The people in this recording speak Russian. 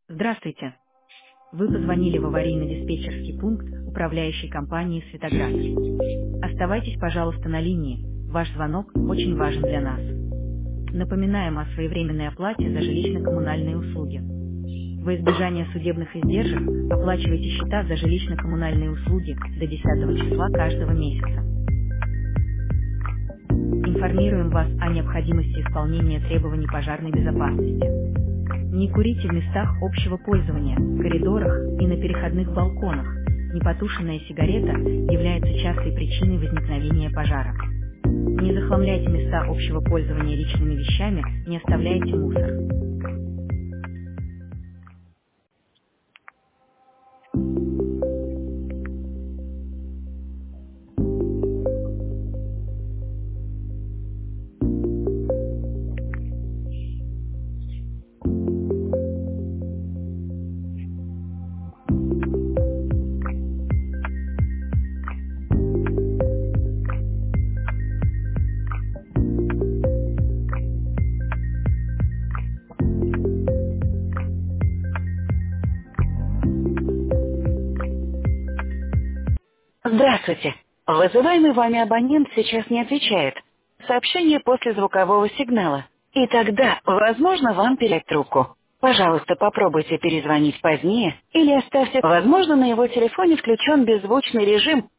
Здравствуйте. Вы позвонили в аварийно-диспетчерский пункт управляющей компании «Светоград». Оставайтесь, пожалуйста, на линии. Ваш звонок очень важен для нас. Напоминаем о своевременной оплате за жилищно-коммунальные услуги. Во избежание судебных издержек оплачивайте счета за жилищно-коммунальные услуги до 10 числа каждого месяца. Информируем вас о необходимости исполнения требований пожарной безопасности. Не курите в местах общего пользования, коридорах и на переходных балконах. Непотушенная сигарета является частой причиной возникновения пожара. Не захламляйте места общего пользования личными вещами, не оставляйте мусор. Здравствуйте. Вызываемый вами абонент сейчас не отвечает. Сообщение после звукового сигнала. И тогда, возможно, вам передать трубку. Пожалуйста, попробуйте перезвонить позднее или оставьте. Возможно, на его телефоне включен беззвучный режим,